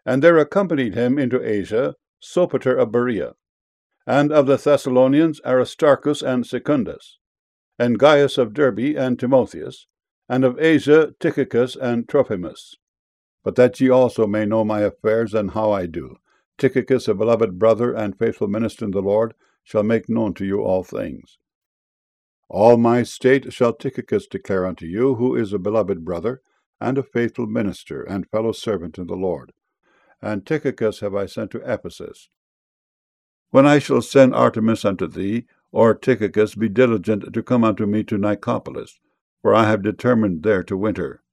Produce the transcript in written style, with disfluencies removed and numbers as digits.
And there accompanied him into Asia Sopater of Berea, and of the Thessalonians Aristarchus and Secundus, and Gaius of Derbe and Timotheus, and of Asia Tychicus and Trophimus. But that ye also may know my affairs and how I do, Tychicus, a beloved brother and faithful minister in the Lord, shall make known to you all things. All my state shall Tychicus declare unto you, who is a beloved brother, and a faithful minister, and fellow servant in the Lord. And Tychicus have I sent to Ephesus. When I shall send Artemas unto thee, or Tychicus, be diligent to come unto me to Nicopolis, for I have determined there to winter.